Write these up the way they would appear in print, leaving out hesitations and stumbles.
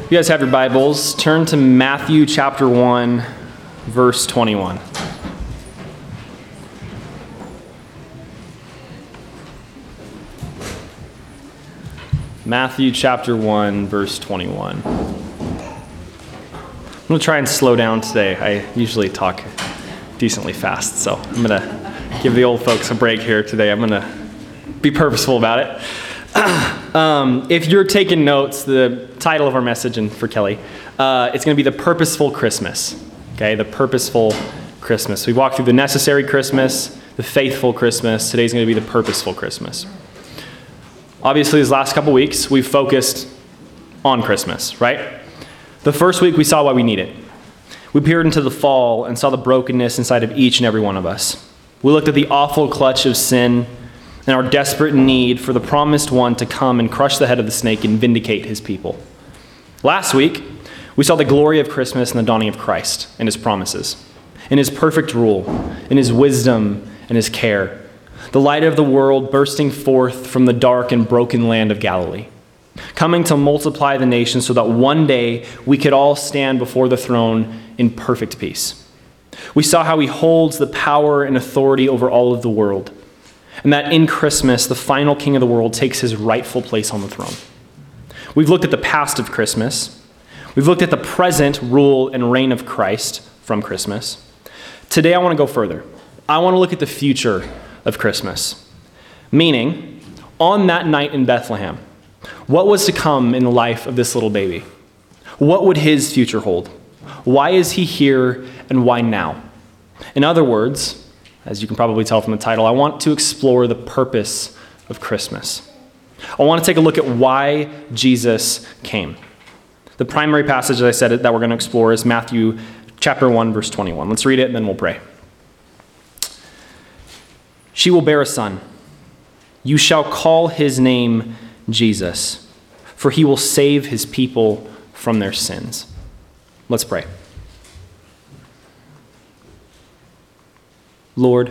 You guys have your Bibles, turn to Matthew chapter 1, verse 21. Matthew chapter 1, verse 21. I'm going to try and slow down today. I usually talk decently fast, so I'm going to give the old folks a break here today. I'm going to be purposeful about it. If you're taking notes, the title of our message, and for Kelly, it's going to be The Purposeful Christmas. Okay, The Purposeful Christmas. We walked through the necessary Christmas, the faithful Christmas. Today's going to be the purposeful Christmas. Obviously, these last couple weeks, we've focused on Christmas, right? The first week, we saw why we need it. We peered into the fall and saw the brokenness inside of each and every one of us. We looked at the awful clutch of sin and our desperate need for the promised one to come and crush the head of the snake and vindicate his people. Last week, we saw the glory of Christmas and the dawning of Christ and his promises, in his perfect rule, in his wisdom and his care, the light of the world bursting forth from the dark and broken land of Galilee, coming to multiply the nations so that one day we could all stand before the throne in perfect peace. We saw how he holds the power and authority over all of the world, and that in Christmas, the final king of the world takes his rightful place on the throne. We've looked at the past of Christmas. We've looked at the present rule and reign of Christ from Christmas. Today, I want to go further. I want to look at the future of Christmas. Meaning, on that night in Bethlehem, what was to come in the life of this little baby? What would his future hold? Why is he here, and why now? In other words, as you can probably tell from the title, I want to explore the purpose of Christmas. I want to take a look at why Jesus came. The primary passage, as I said, that we're going to explore is Matthew chapter 1, verse 21. Let's read it, and then we'll pray. She will bear a son. You shall call his name Jesus, for he will save his people from their sins. Let's pray. Lord,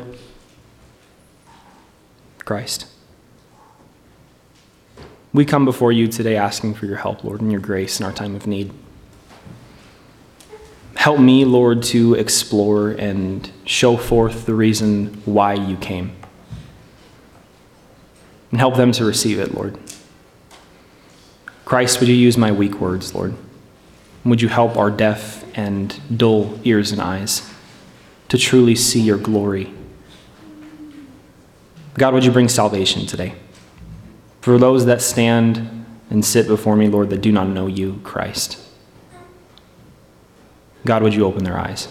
Christ, we come before you today asking for your help, Lord, and your grace in our time of need. Help me, Lord, to explore and show forth the reason why you came. And help them to receive it, Lord. Christ, would you use my weak words, Lord? And would you help our deaf and dull ears and eyes to truly see your glory? God, would you bring salvation today? For those that stand and sit before me, Lord, that do not know you, Christ. God, would you open their eyes?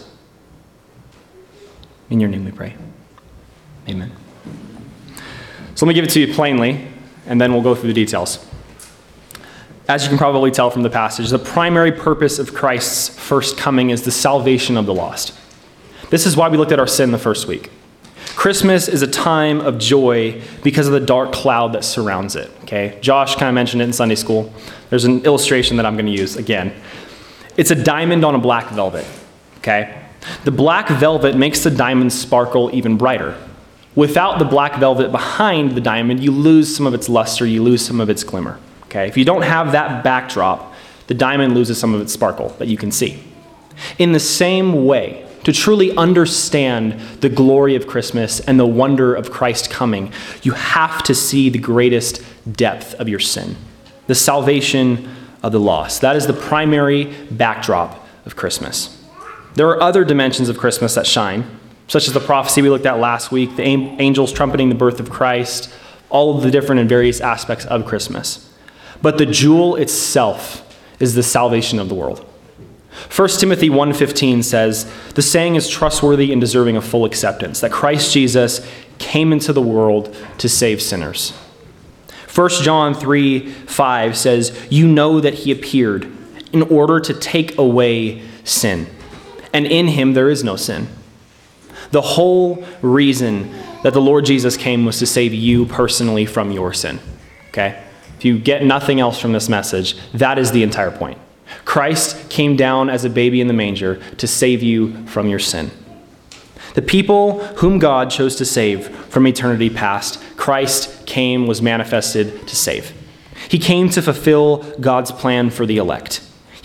In your name we pray. Amen. So let me give it to you plainly, and then we'll go through the details. As you can probably tell from the passage, the primary purpose of Christ's first coming is the salvation of the lost. This is why we looked at our sin the first week. Christmas is a time of joy because of the dark cloud that surrounds it. Okay, Josh kind of mentioned it in Sunday school. There's an illustration that I'm going to use again. It's a diamond on a black velvet. Okay, the black velvet makes the diamond sparkle even brighter. Without the black velvet behind the diamond, you lose some of its luster, you lose some of its glimmer. Okay, if you don't have that backdrop, the diamond loses some of its sparkle that you can see. In the same way, to truly understand the glory of Christmas and the wonder of Christ coming, you have to see the greatest depth of your sin, the salvation of the lost. That is the primary backdrop of Christmas. There are other dimensions of Christmas that shine, such as the prophecy we looked at last week, the angels trumpeting the birth of Christ, all of the different and various aspects of Christmas. But the jewel itself is the salvation of the world. 1 Timothy 1:15 says, the saying is trustworthy and deserving of full acceptance, that Christ Jesus came into the world to save sinners. 1 John 3:5 says, you know that he appeared in order to take away sin, and in him there is no sin. The whole reason that the Lord Jesus came was to save you personally from your sin. Okay? If you get nothing else from this message, that is the entire point. Christ came down as a baby in the manger to save you from your sin. The people whom God chose to save from eternity past, Christ was manifested to save. He came to fulfill God's plan for the elect.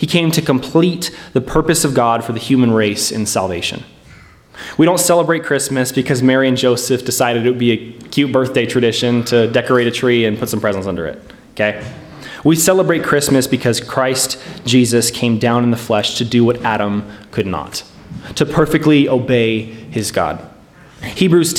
He came to complete the purpose of God for the human race in salvation. We don't celebrate Christmas because Mary and Joseph decided it would be a cute birthday tradition to decorate a tree and put some presents under it, okay? We celebrate Christmas because Christ Jesus came down in the flesh to do what Adam could not, to perfectly obey his God. Hebrews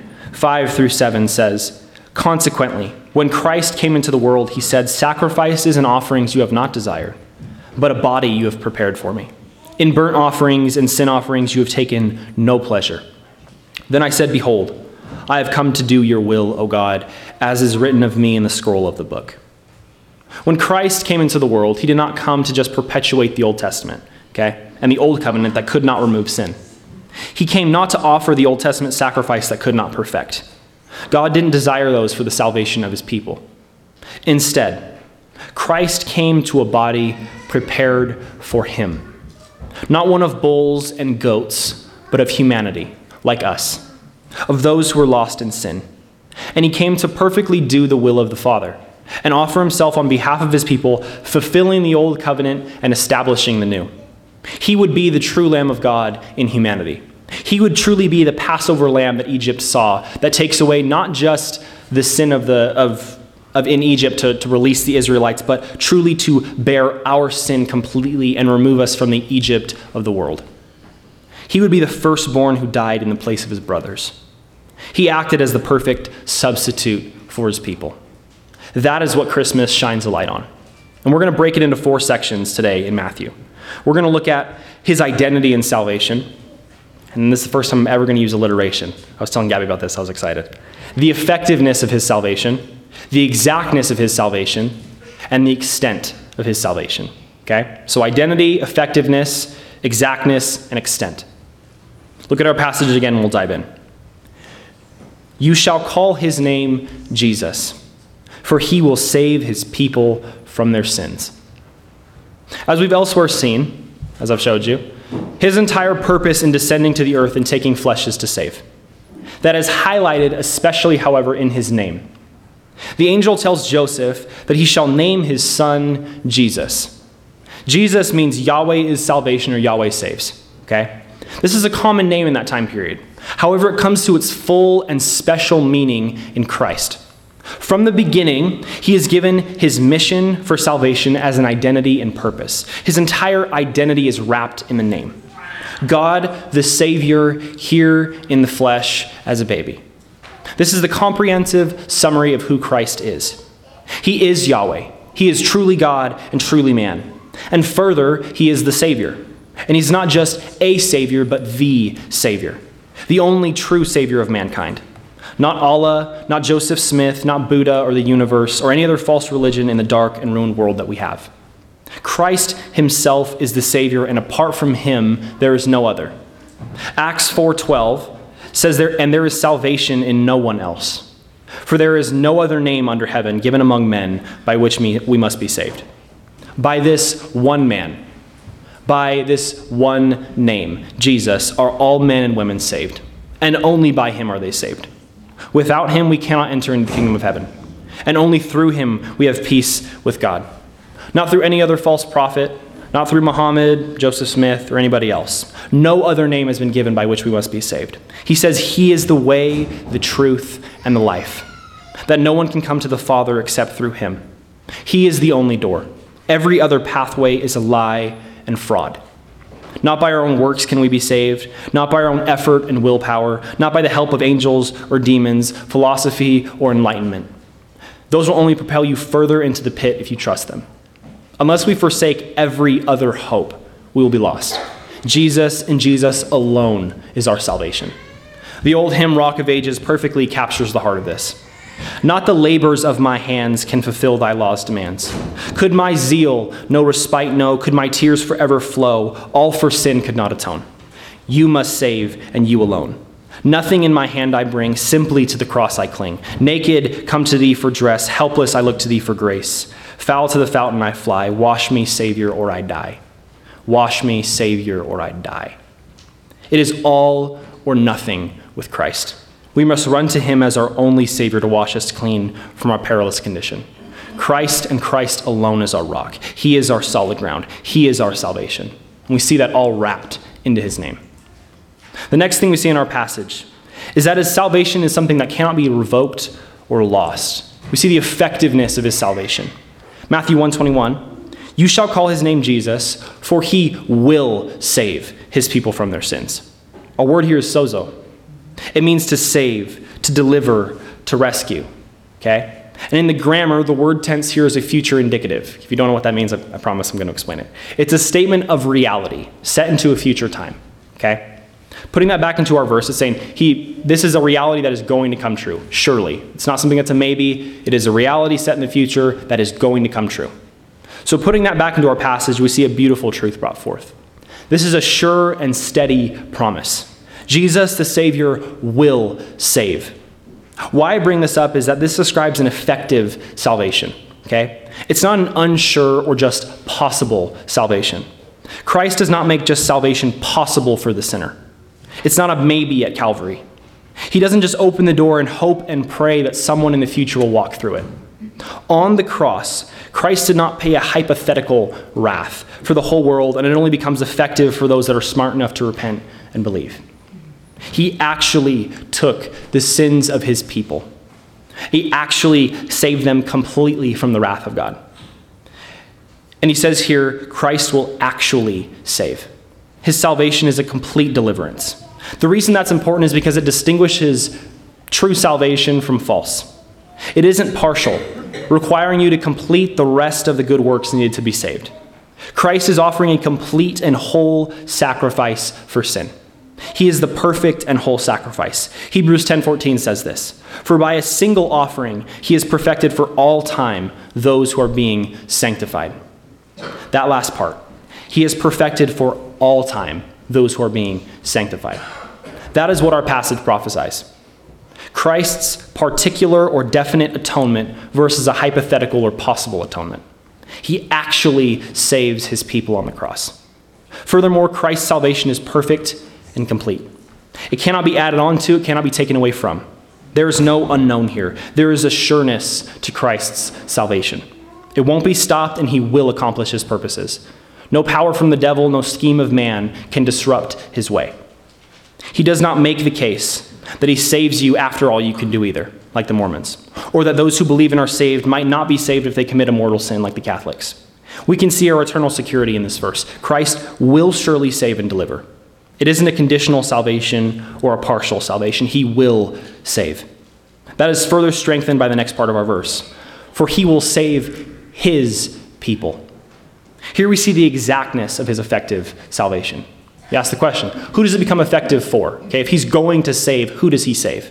10:5-7 says, "Consequently, when Christ came into the world, he said, 'Sacrifices and offerings you have not desired, but a body you have prepared for me. In burnt offerings and sin offerings you have taken no pleasure.' Then I said, 'Behold, I have come to do your will, O God, as is written of me in the scroll of the book.'" When Christ came into the world, he did not come to just perpetuate the Old Testament, okay, and the Old Covenant that could not remove sin. He came not to offer the Old Testament sacrifice that could not perfect. God didn't desire those for the salvation of his people. Instead, Christ came to a body prepared for him. Not one of bulls and goats, but of humanity, like us, of those who were lost in sin. And he came to perfectly do the will of the Father and offer himself on behalf of his people, fulfilling the old covenant and establishing the new. He would be the true Lamb of God in humanity. He would truly be the Passover lamb that Egypt saw, that takes away not just the sin of in Egypt to release the Israelites, but truly to bear our sin completely and remove us from the Egypt of the world. He would be the firstborn who died in the place of his brothers. He acted as the perfect substitute for his people. That is what Christmas shines a light on. And we're going to break it into 4 sections today in Matthew. We're going to look at his identity in salvation. And this is the first time I'm ever going to use alliteration. I was telling Gabby about this. I was excited. The effectiveness of his salvation, the exactness of his salvation, and the extent of his salvation. Okay? So identity, effectiveness, exactness, and extent. Look at our passage again and we'll dive in. "You shall call his name Jesus, for he will save his people from their sins." As we've elsewhere seen, as I've showed you, his entire purpose in descending to the earth and taking flesh is to save. That is highlighted especially, however, in his name. The angel tells Joseph that he shall name his son Jesus. Jesus means Yahweh is salvation or Yahweh saves. Okay? This is a common name in that time period. However, it comes to its full and special meaning in Christ. From the beginning, he is given his mission for salvation as an identity and purpose. His entire identity is wrapped in the name. God, the Savior, here in the flesh as a baby. This is the comprehensive summary of who Christ is. He is Yahweh. He is truly God and truly man. And further, he is the Savior. And he's not just a Savior, but the Savior. The only true Savior of mankind. Not Allah, not Joseph Smith, not Buddha or the universe, or any other false religion in the dark and ruined world that we have. Christ himself is the Savior, and apart from him, there is no other. Acts 4:12 says, there is salvation in no one else. For there is no other name under heaven given among men by which we must be saved. By this one man, by this one name, Jesus, are all men and women saved. And only by him are they saved. Without him, we cannot enter into the kingdom of heaven. And only through him, we have peace with God. Not through any other false prophet, not through Muhammad, Joseph Smith, or anybody else. No other name has been given by which we must be saved. He says he is the way, the truth, and the life. That no one can come to the Father except through him. He is the only door. Every other pathway is a lie and fraud. Not by our own works can we be saved, not by our own effort and willpower, not by the help of angels or demons, philosophy or enlightenment. Those will only propel you further into the pit if you trust them. Unless we forsake every other hope, we will be lost. Jesus and Jesus alone is our salvation. The old hymn, Rock of Ages, perfectly captures the heart of this. Not the labors of my hands can fulfill thy law's demands. Could my zeal no respite know? Could my tears forever flow? All for sin could not atone. You must save, and you alone. Nothing in my hand I bring, simply to the cross I cling. Naked, come to thee for dress. Helpless, I look to thee for grace. Foul to the fountain I fly. Wash me, Savior, or I die. Wash me, Savior, or I die. It is all or nothing with Christ. We must run to him as our only Savior to wash us clean from our perilous condition. Christ and Christ alone is our rock. He is our solid ground. He is our salvation. And we see that all wrapped into his name. The next thing we see in our passage is that his salvation is something that cannot be revoked or lost. We see the effectiveness of his salvation. Matthew 1:21, you shall call his name Jesus, for he will save his people from their sins. Our word here is sozo. It means to save, to deliver, to rescue. Okay? And in the grammar, the word tense here is a future indicative. If you don't know what that means, I promise I'm going to explain it. It's a statement of reality set into a future time. Okay? Putting that back into our verse, it's saying this is a reality that is going to come true, surely. It's not something that's a maybe. It is a reality set in the future that is going to come true. So putting that back into our passage, we see a beautiful truth brought forth. This is a sure and steady promise. Jesus, the Savior, will save. Why I bring this up is that this describes an effective salvation. Okay? It's not an unsure or just possible salvation. Christ does not make just salvation possible for the sinner. It's not a maybe at Calvary. He doesn't just open the door and hope and pray that someone in the future will walk through it. On the cross, Christ did not pay a hypothetical wrath for the whole world, and it only becomes effective for those that are smart enough to repent and believe. He actually took the sins of his people. He actually saved them completely from the wrath of God. And he says here, Christ will actually save. His salvation is a complete deliverance. The reason that's important is because it distinguishes true salvation from false. It isn't partial, requiring you to complete the rest of the good works needed to be saved. Christ is offering a complete and whole sacrifice for sin. He is the perfect and whole sacrifice. Hebrews 10:14 says this, for by a single offering, he has perfected for all time those who are being sanctified. That last part, he has perfected for all time those who are being sanctified. That is what our passage prophesies. Christ's particular or definite atonement versus a hypothetical or possible atonement. He actually saves his people on the cross. Furthermore, Christ's salvation is perfect and complete. It cannot be added on to, it cannot be taken away from. There is no unknown here. There is a sureness to Christ's salvation. It won't be stopped, and he will accomplish his purposes. No power from the devil, no scheme of man can disrupt his way. He does not make the case that he saves you after all you can do either, like the Mormons, or that those who believe and are saved might not be saved if they commit a mortal sin like the Catholics. We can see our eternal security in this verse. Christ will surely save and deliver. It isn't a conditional salvation or a partial salvation. He will save. That is further strengthened by the next part of our verse. For he will save his people. Here we see the exactness of his effective salvation. You ask the question, who does it become effective for? Okay, if he's going to save, who does he save?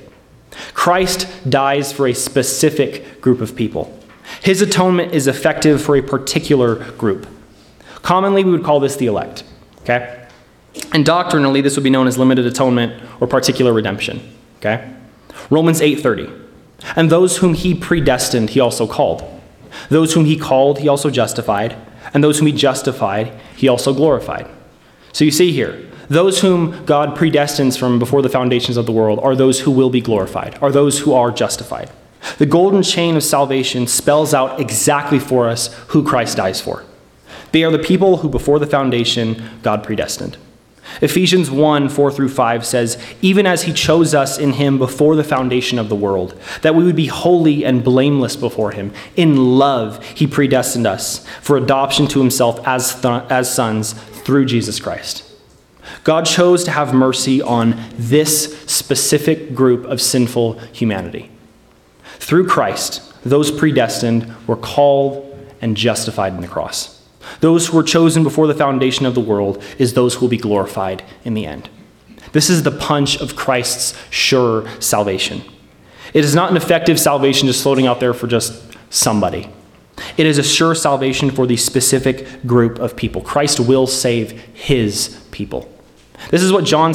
Christ dies for a specific group of people. His atonement is effective for a particular group. Commonly, we would call this the elect. Okay? And doctrinally, this would be known as limited atonement or particular redemption. Okay? Romans 8:30. And those whom he predestined, he also called. Those whom he called, he also justified. And those whom he justified, he also glorified. So you see here, those whom God predestines from before the foundations of the world are those who will be glorified, are those who are justified. The golden chain of salvation spells out exactly for us who Christ dies for. They are the people who before the foundation God predestined. Ephesians 1:4-5 says, even as he chose us in him before the foundation of the world, that we would be holy and blameless before him. In love, he predestined us for adoption to himself as sons through Jesus Christ. God chose to have mercy on this specific group of sinful humanity. Through Christ, those predestined were called and justified in the cross. Those who were chosen before the foundation of the world is those who will be glorified in the end. This is the punch of Christ's sure salvation. It is not an effective salvation just floating out there for just somebody. It is a sure salvation for the specific group of people. Christ will save his people. This is what John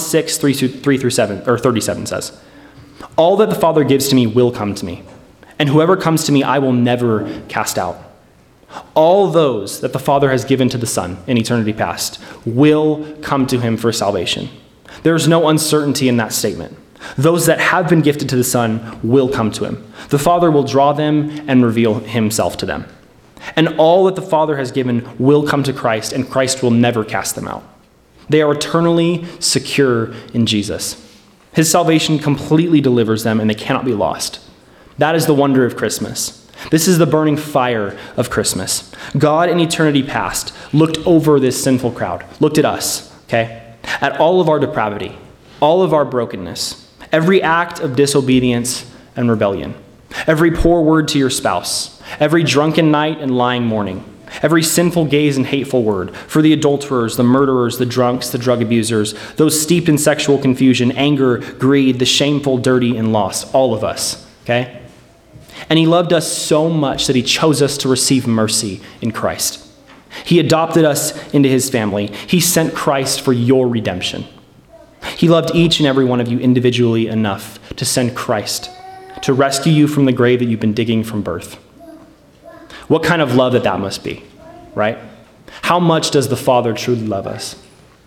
6:3-7 says. All that the Father gives to me will come to me, and whoever comes to me I will never cast out. All those that the Father has given to the Son in eternity past will come to him for salvation. There is no uncertainty in that statement. Those that have been gifted to the Son will come to him. The Father will draw them and reveal himself to them. And all that the Father has given will come to Christ, and Christ will never cast them out. They are eternally secure in Jesus. His salvation completely delivers them, and they cannot be lost. That is the wonder of Christmas. This is the burning fire of Christmas. God in eternity past looked over this sinful crowd, looked at us, okay, at all of our depravity, all of our brokenness, every act of disobedience and rebellion, every poor word to your spouse, every drunken night and lying morning, every sinful gaze and hateful word, for the adulterers, the murderers, the drunks, the drug abusers, those steeped in sexual confusion, anger, greed, the shameful, dirty, and lost, all of us, okay? And he loved us so much that he chose us to receive mercy in Christ. He adopted us into his family. He sent Christ for your redemption. He loved each and every one of you individually enough to send Christ to rescue you from the grave that you've been digging from birth. What kind of love that must be, right? How much does the Father truly love us?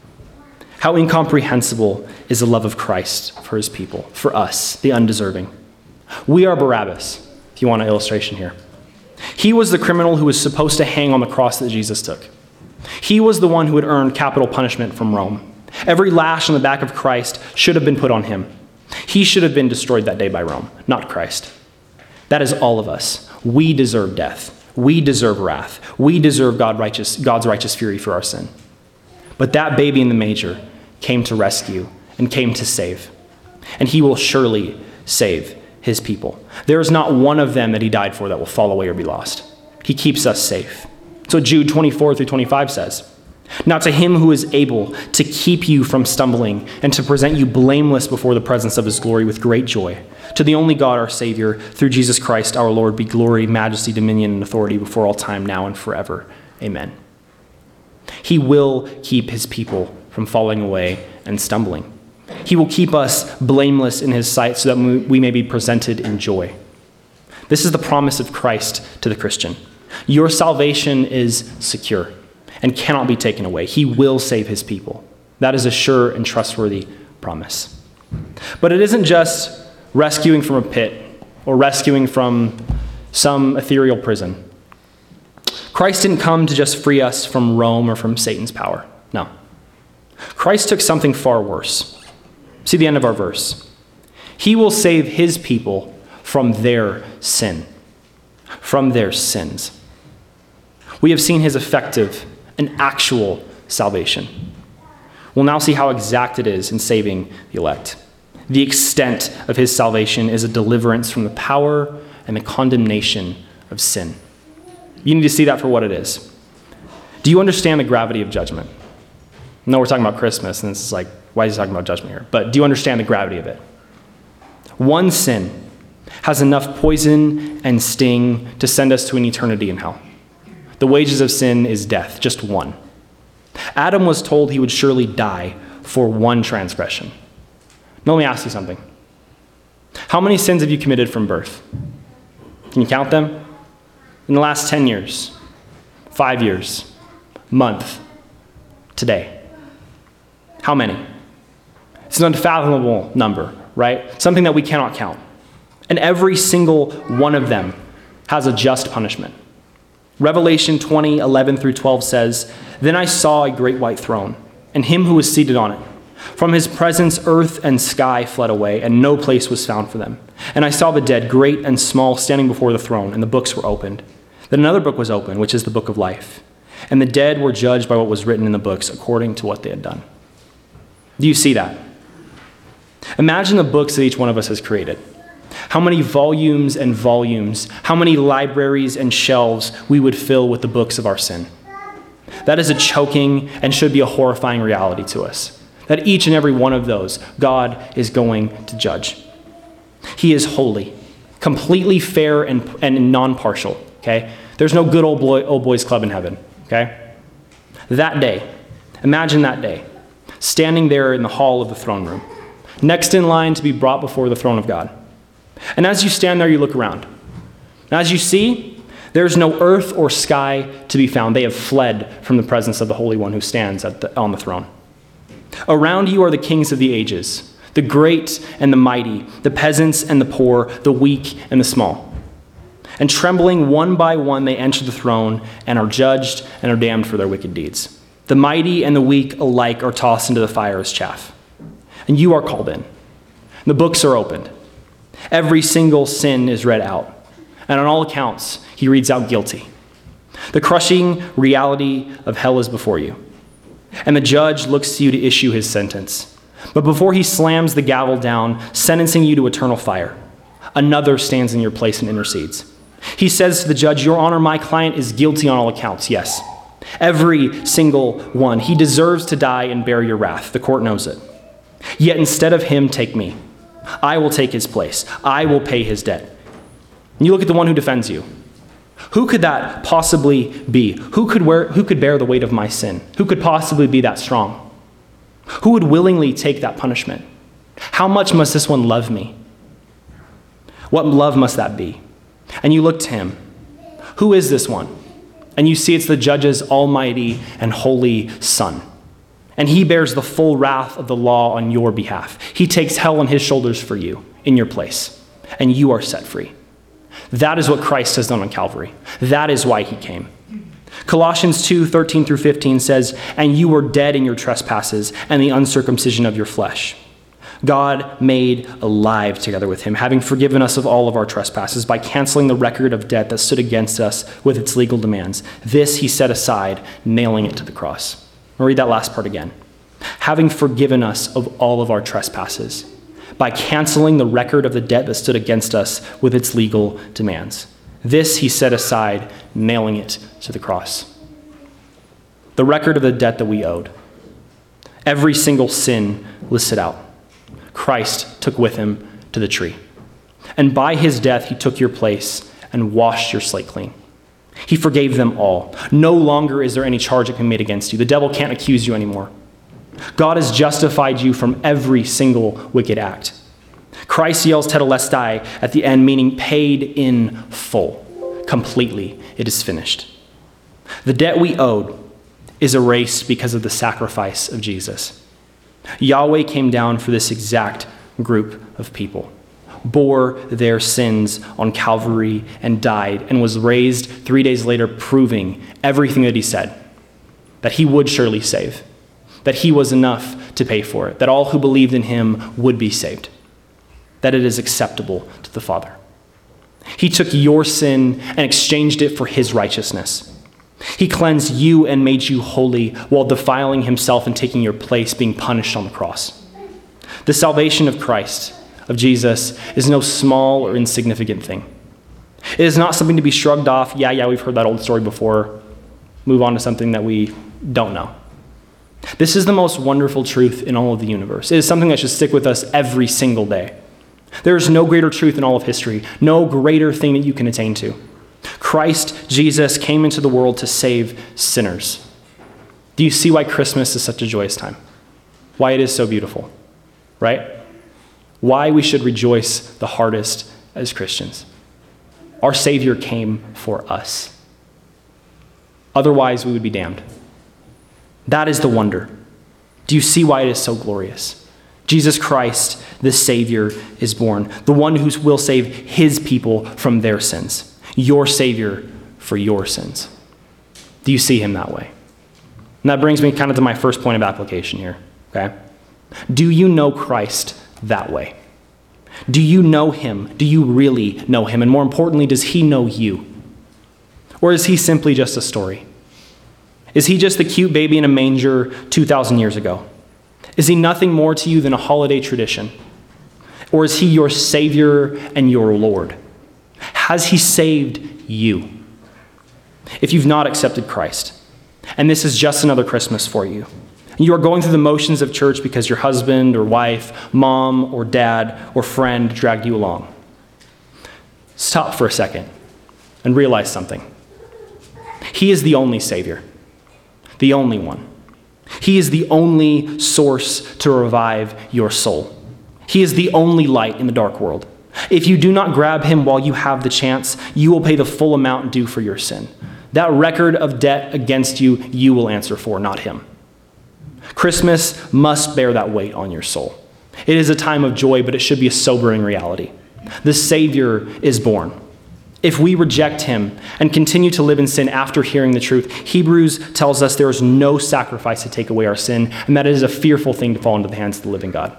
How incomprehensible is the love of Christ for his people, for us, the undeserving? We are Barabbas, if you want an illustration here. He was the criminal who was supposed to hang on the cross that Jesus took. He was the one who had earned capital punishment from Rome. Every lash on the back of Christ should have been put on him. He should have been destroyed that day by Rome, not Christ. That is all of us. We deserve death. We deserve wrath. We deserve God's righteous fury for our sin. But that baby in the manger came to rescue and came to save. And he will surely save his people. There is not one of them that he died for that will fall away or be lost. He keeps us safe. So Jude 24-25 says, "Now to him who is able to keep you from stumbling and to present you blameless before the presence of his glory with great joy, to the only God, our Savior, through Jesus Christ our Lord, be glory, majesty, dominion, and authority before all time, now and forever. Amen." He will keep his people from falling away and stumbling. He will keep us blameless in his sight so that we may be presented in joy. This is the promise of Christ to the Christian. Your salvation is secure and cannot be taken away. He will save his people. That is a sure and trustworthy promise. But it isn't just rescuing from a pit or rescuing from some ethereal prison. Christ didn't come to just free us from Rome or from Satan's power. No. Christ took something far worse. See the end of our verse. He will save his people from their sin, from their sins. We have seen his effective and actual salvation. We'll now see how exact it is in saving the elect. The extent of his salvation is a deliverance from the power and the condemnation of sin. You need to see that for what it is. Do you understand the gravity of judgment? I know we're talking about Christmas, and it's like, why is he talking about judgment here? But do you understand the gravity of it? One sin has enough poison and sting to send us to an eternity in hell. The wages of sin is death, just one. Adam was told he would surely die for one transgression. Now let me ask you something. How many sins have you committed from birth? Can you count them? In the last 10 years, 5 years, month, today. How many? It's an unfathomable number, right? Something that we cannot count. And every single one of them has a just punishment. Revelation 20:11-12 says, "Then I saw a great white throne, and him who was seated on it. From his presence earth and sky fled away, and no place was found for them. And I saw the dead, great and small, standing before the throne, and the books were opened. Then another book was opened, which is the book of life. And the dead were judged by what was written in the books according to what they had done." Do you see that? Imagine the books that each one of us has created. How many volumes and volumes, how many libraries and shelves we would fill with the books of our sin. That is a choking and should be a horrifying reality to us. That each and every one of those, God is going to judge. He is holy, completely fair and non-partial, okay? There's no good old boys club in heaven, okay? That day, imagine that day, standing there in the hall of the throne room, next in line to be brought before the throne of God. And as you stand there, you look around. And as you see, there's no earth or sky to be found. They have fled from the presence of the Holy One who stands on the throne. Around you are the kings of the ages, the great and the mighty, the peasants and the poor, the weak and the small. And trembling one by one, they enter the throne and are judged and are damned for their wicked deeds. The mighty and the weak alike are tossed into the fire as chaff. And you are called in. The books are opened. Every single sin is read out. And on all accounts, he reads out guilty. The crushing reality of hell is before you. And the judge looks to you to issue his sentence. But before he slams the gavel down, sentencing you to eternal fire, another stands in your place and intercedes. He says to the judge, "Your Honor, my client is guilty on all accounts." Yes, every single one. He deserves to die and bear your wrath. The court knows it. Yet instead of him, take me. I will take his place. I will pay his debt. And you look at the one who defends you. Who could that possibly be? Who could bear the weight of my sin? Who could possibly be that strong? Who would willingly take that punishment? How much must this one love me? What love must that be? And you look to him. Who is this one? And you see it's the judge's almighty and holy Son. And he bears the full wrath of the law on your behalf. He takes hell on his shoulders for you, in your place. And you are set free. That is what Christ has done on Calvary. That is why he came. Colossians 2:13-15 says, "And you were dead in your trespasses and the uncircumcision of your flesh. God made alive together with him, having forgiven us of all of our trespasses by canceling the record of debt that stood against us with its legal demands. This he set aside, nailing it to the cross." I'll read that last part again. Having forgiven us of all of our trespasses by canceling the record of the debt that stood against us with its legal demands. This he set aside, nailing it to the cross. The record of the debt that we owed. Every single sin listed out. Christ took with him to the tree. And by his death, he took your place and washed your slate clean. He forgave them all. No longer is there any charge that can be made against you. The devil can't accuse you anymore. God has justified you from every single wicked act. Christ yells tetelestai at the end, meaning paid in full, completely. It is finished. The debt we owed is erased because of the sacrifice of Jesus. Yahweh came down for this exact group of people, bore their sins on Calvary and died, and was raised 3 days later, proving everything that he said, that he would surely save, that he was enough to pay for it, that all who believed in him would be saved, that it is acceptable to the Father. He took your sin and exchanged it for his righteousness. He cleansed you and made you holy while defiling himself and taking your place, being punished on the cross. The salvation of Christ, of Jesus, is no small or insignificant thing. It is not something to be shrugged off. Yeah, we've heard that old story before. Move on to something that we don't know. This is the most wonderful truth in all of the universe. It is something that should stick with us every single day. There is no greater truth in all of history, no greater thing that you can attain to. Christ Jesus came into the world to save sinners. Do you see why Christmas is such a joyous time? Why it is so beautiful, right? Why we should rejoice the hardest as Christians. Our Savior came for us. Otherwise, we would be damned. That is the wonder. Do you see why it is so glorious? Jesus Christ, the Savior, is born, the one who will save his people from their sins, your Savior for your sins. Do you see him that way? And that brings me kind of to my first point of application here, okay? Do you know Christ that way? Do you know him? Do you really know him? And more importantly, does he know you? Or is he simply just a story? Is he just the cute baby in a manger 2,000 years ago? Is he nothing more to you than a holiday tradition? Or is he your Savior and your Lord? Has he saved you? If you've not accepted Christ, and this is just another Christmas for you, and you are going through the motions of church because your husband or wife, mom or dad or friend dragged you along, stop for a second and realize something. He is the only Savior, the only one. He is the only source to revive your soul. He is the only light in the dark world. If you do not grab him while you have the chance, you will pay the full amount due for your sin. That record of debt against you, you will answer for, not him. Christmas must bear that weight on your soul. It is a time of joy, but it should be a sobering reality. The Savior is born. If we reject him and continue to live in sin after hearing the truth, Hebrews tells us there is no sacrifice to take away our sin, and that it is a fearful thing to fall into the hands of the living God.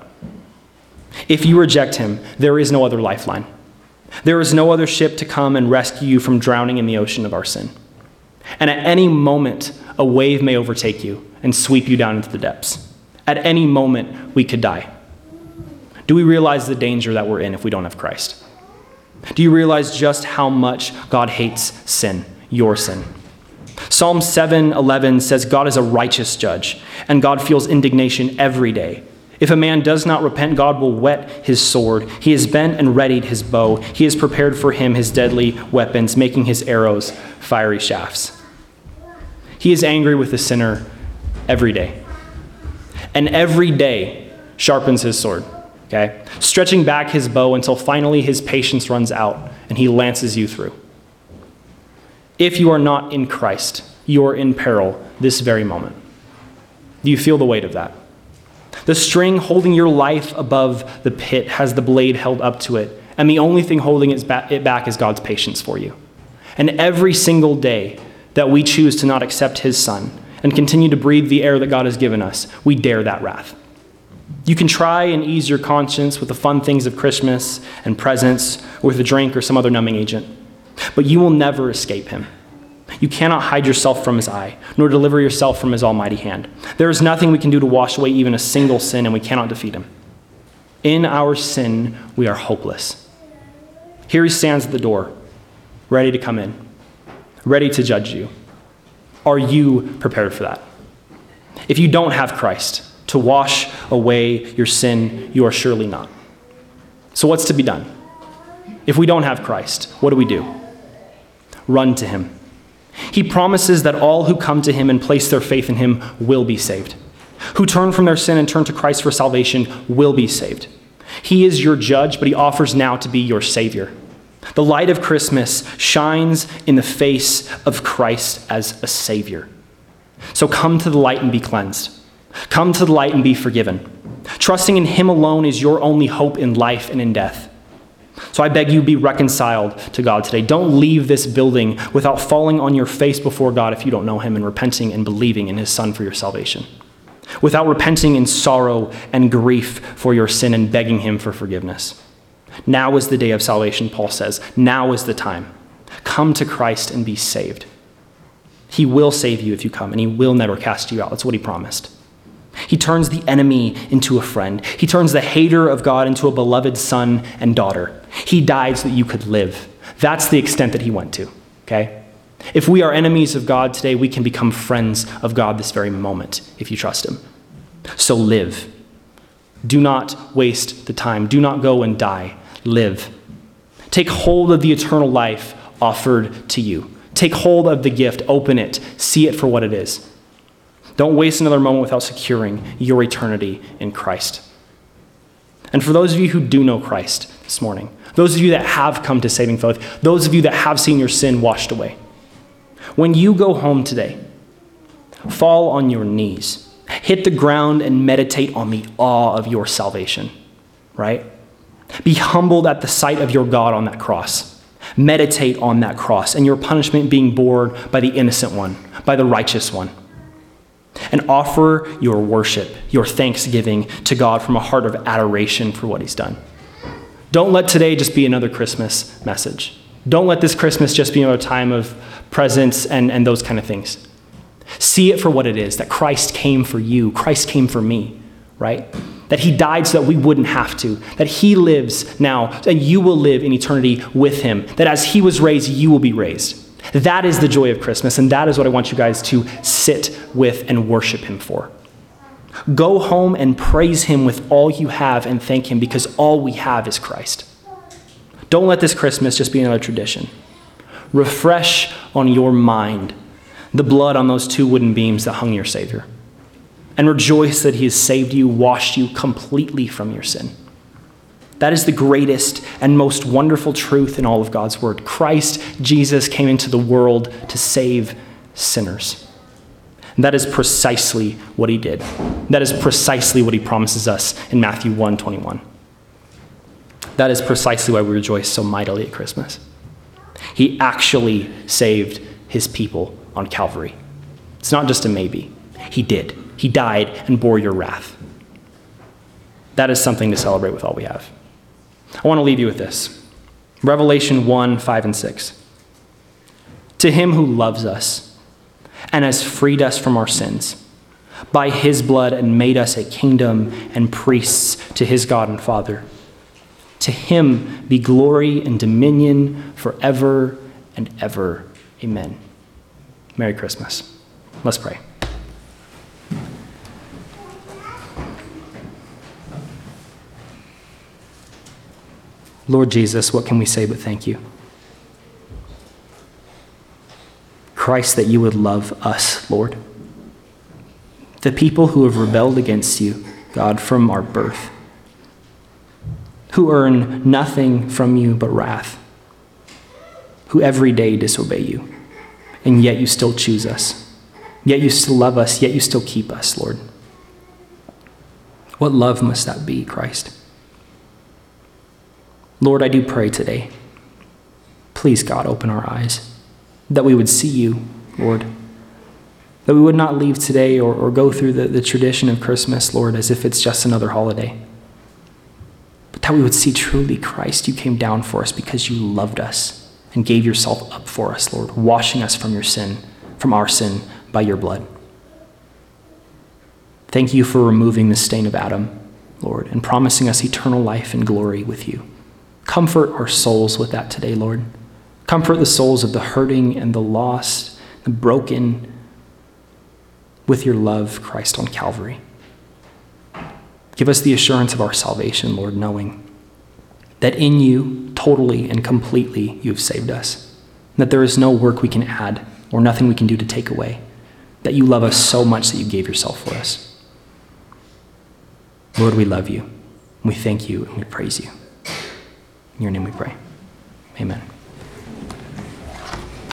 If you reject him, there is no other lifeline. There is no other ship to come and rescue you from drowning in the ocean of our sin. And at any moment, a wave may overtake you and sweep you down into the depths. At any moment, we could die. Do we realize the danger that we're in if we don't have Christ? Do you realize just how much God hates sin, your sin? Psalm 7:11 says God is a righteous judge, and God feels indignation every day. If a man does not repent, God will whet his sword. He has bent and readied his bow. He has prepared for him his deadly weapons, making his arrows fiery shafts. He is angry with the sinner every day. And every day sharpens his sword. Okay? Stretching back his bow until finally his patience runs out and he lances you through. If you are not in Christ, you are in peril this very moment. Do you feel the weight of that? The string holding your life above the pit has the blade held up to it, and the only thing holding it back is God's patience for you. And every single day that we choose to not accept his Son and continue to breathe the air that God has given us, we dare that wrath. You can try and ease your conscience with the fun things of Christmas and presents, or with a drink or some other numbing agent, but you will never escape him. You cannot hide yourself from his eye, nor deliver yourself from his almighty hand. There is nothing we can do to wash away even a single sin, and we cannot defeat him. In our sin, we are hopeless. Here he stands at the door, ready to come in, ready to judge you. Are you prepared for that? If you don't have Christ to wash away your sin, you are surely not. So what's to be done? If we don't have Christ, what do? Run to him. He promises that all who come to him and place their faith in him will be saved. Who turn from their sin and turn to Christ for salvation will be saved. He is your judge, but he offers now to be your Savior. The light of Christmas shines in the face of Christ as a Savior. So come to the light and be cleansed. Come to the light and be forgiven. Trusting in him alone is your only hope in life and in death. So I beg you, be reconciled to God today. Don't leave this building without falling on your face before God if you don't know him and repenting and believing in his Son for your salvation. Without repenting in sorrow and grief for your sin and begging him for forgiveness. Now is the day of salvation, Paul says. Now is the time. Come to Christ and be saved. He will save you if you come, and he will never cast you out. That's what he promised. He turns the enemy into a friend. He turns the hater of God into a beloved son and daughter. He died so that you could live. That's the extent that he went to, okay? If we are enemies of God today, we can become friends of God this very moment if you trust him. So live. Do not waste the time. Do not go and die. Live. Take hold of the eternal life offered to you. Take hold of the gift. Open it. See it for what it is. Don't waste another moment without securing your eternity in Christ. And for those of you who do know Christ this morning, those of you that have come to saving faith, those of you that have seen your sin washed away, when you go home today, fall on your knees, hit the ground and meditate on the awe of your salvation, right? Be humbled at the sight of your God on that cross. Meditate on that cross and your punishment being borne by the innocent one, by the righteous one. And offer your worship, your thanksgiving to God from a heart of adoration for what he's done. Don't let today just be another Christmas message. Don't let this Christmas just be another time of presents and those kind of things. See it for what it is, that Christ came for you. Christ came for me, right? That he died so that we wouldn't have to. That he lives now, and you will live in eternity with him. That as he was raised, you will be raised. That is the joy of Christmas, and that is what I want you guys to sit with and worship him for. Go home and praise him with all you have and thank him, because all we have is Christ. Don't let this Christmas just be another tradition. Refresh on your mind the blood on those 2 wooden beams that hung your Savior. And rejoice that he has saved you, washed you completely from your sin. That is the greatest and most wonderful truth in all of God's word. Christ Jesus came into the world to save sinners. And that is precisely what he did. That is precisely what he promises us in Matthew 1:21. That is precisely why we rejoice so mightily at Christmas. He actually saved his people on Calvary. It's not just a maybe. He did. He died and bore your wrath. That is something to celebrate with all we have. I want to leave you with this. Revelation 1:5-6. To him who loves us and has freed us from our sins by his blood and made us a kingdom and priests to his God and Father. To him be glory and dominion forever and ever. Amen. Merry Christmas. Let's pray. Lord Jesus, what can we say but thank you? Christ, that you would love us, Lord. The people who have rebelled against you, God, from our birth, who earn nothing from you but wrath, who every day disobey you, and yet you still choose us, yet you still love us, yet you still keep us, Lord. What love must that be, Christ? Lord, I do pray today, please, God, open our eyes, that we would see you, Lord, that we would not leave today or go through the tradition of Christmas, Lord, as if it's just another holiday, but that we would see truly, Christ, you came down for us because you loved us and gave yourself up for us, Lord, washing us from our sin by your blood. Thank you for removing the stain of Adam, Lord, and promising us eternal life and glory with you. Comfort our souls with that today, Lord. Comfort the souls of the hurting and the lost, the broken, with your love, Christ, on Calvary. Give us the assurance of our salvation, Lord, knowing that in you, totally and completely, you have saved us. That there is no work we can add or nothing we can do to take away. That you love us so much that you gave yourself for us. Lord, we love you. We thank you and we praise you. In your name we pray. Amen.